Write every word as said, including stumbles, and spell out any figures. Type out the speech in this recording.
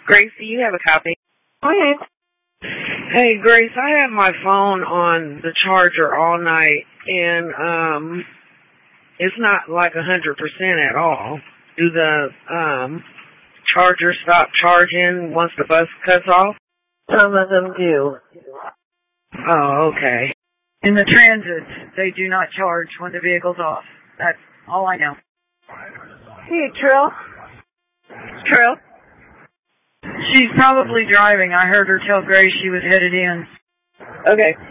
Grace, do you have a copy? Okay. Hey, Grace, I have my phone on the charger all night, and um, it's not like a hundred percent at all. Do the um chargers stop charging once the bus cuts off? Some of them do. Oh, okay. In the transits, they do not charge when the vehicle's off. That's all I know. Hey, Trill. Trill? She's probably driving. I heard her tell Grace she was headed in. Okay.